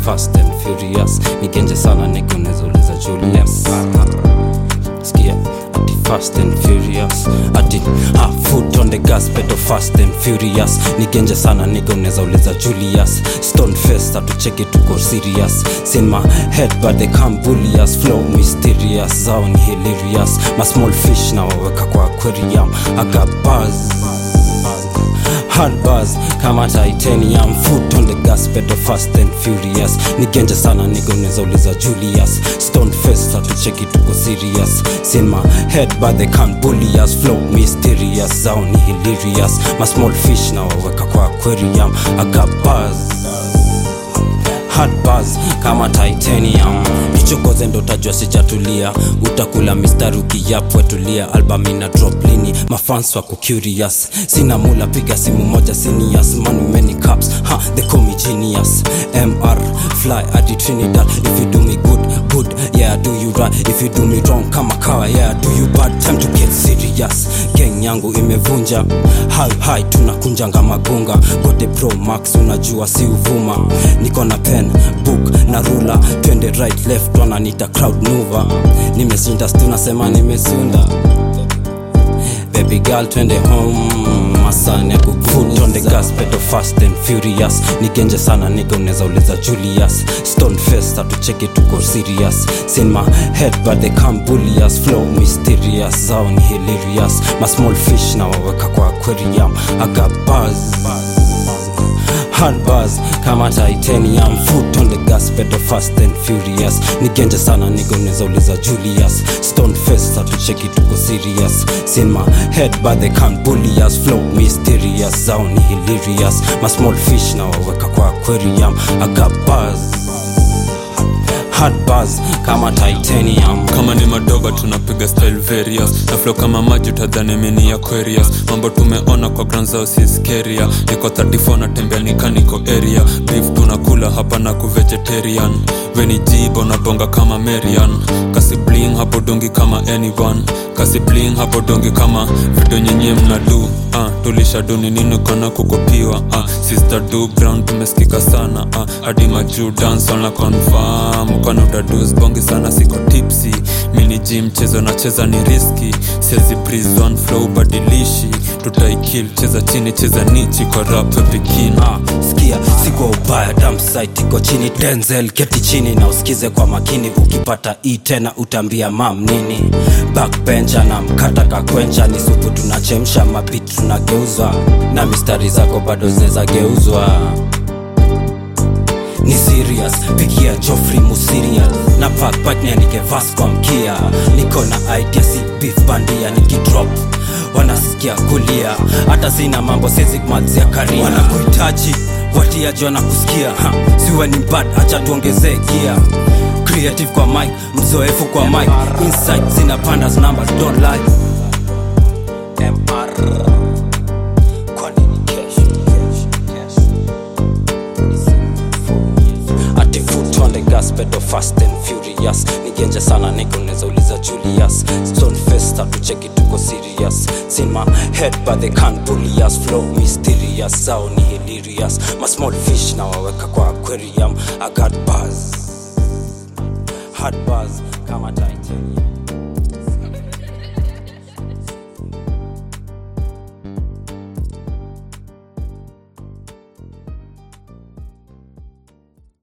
fast and furious. Nigenje sana niko nezauliza Julius. Skia ati fast and furious. Ati foot on the gas pedal fast and furious. Nigenje sana niko nezauliza Julius. Stone face atucheki tuko serious. In my head but they can't bully us. Flow mysterious, zao ni hilarious. My small fish na waweka kwa aquarium. I got buzz, hard buzz kama titanium. Foot on the gas pedal fast and furious. Nigenje sana niko nezauliza Julius. Stone face atucheki tuko serious. In my head but they can't bully us. Flow mysterious, zao ni hilarious. My small fish na waweka kwa aquarium. I got buzz, hard buzz kama titanium. Nichokoze ndo utajua sijatulia. Utakula mistari ukiyapwe tulia. Album ina drop lini, mafans wako curious. Sina mula piga simu moja seniors. Man many cups, they call me genius. MR, fly at Trinidad. If you do me good, good, yeah I do you right. If you do me wrong kama kawa, yeah I do you bad. Time to get serious. Gang yangu imevunja. High tunakunjanga magunga. Gote Pro Max unajua si uvuma. Niko na pen, book na ruler. Twende right left wananita crowd mover. Nimesinda tunasema nimesunda. Baby girl twende home. Masane kufoot on the gas pedal fast and furious. Nigenje sana niko nezauliza Julius. Stone face atucheki tuko serious. In my head but they can't bully us. Flow mysterious, zao ni hilarious. My small fish na waweka kwa aquarium. I got buzz, hard buzz kama titanium. Foot on the gas pedal fast and furious. Nigenje sana niko nezauliza Julius. Stone face atucheki tuko serious. In my head but they can't bully us. Flow mysterious, zao ni hilarious. My small fish na waweka kwa aquarium. I got buzz, hard buzz kama titanium. Kama ni madoba tunapiga style various. Na flow kama maji utadhani mini Aquarius. Mambo tumeona kwa ground zao si scary. Niko 34 na tembea nikaniko area. Beef tunakula hapa na ku-vegetarian. Weni jibo na bonga kama Marian. Kasi bling hapo dongi kama anyone. Kasi bling hapo dongi kama video nyenye mnadu. Tulisha duni nini kana kukopiwa. Sister do ground tumesikika sana. Hadi majuu dance on la confirm. Ukana utaduz bongi sana siko tipsy. Mini gym chezo na cheza ni risky. Siezi breeze one flow badilishi. Tutaikill cheza chini cheza nichi kwa rap pekini. Skia siko ubaya dump site iko chini. Denzel keti chini na usikize kwa makini. Ukipata tena utambia mam nini. Backbencher na mkata kakwencha. Ni supu tunachemsha mabit tunageuzwa. Na mistari zako bado zineza geuzwa. Ni serious, pigia Joffrey Musiria. Na pack niandike verse kwa mkia. Niko na idea si beef bandia. Nikidrop wanasikia kulia. Hata sina mambo sezi kumalizia career. Wanakuhitaji watiaji wanakusikia. Siwe ni bad acha tuongezee gear. Creative kwa mic, mzoefu kwa mic. Insight zinapanda numbers don't lie. MR kwa nini cash. Ati foot on the gas pedal fast and furious. Nigenje sana niko nezauliza Julius. Stone face atucheki tuko serious. In my head but they can't bully us. Flow mysterious, zao ni hilarious. My small fish na waweka kwa aquarium. I got buzz, hard buzz kama titanium.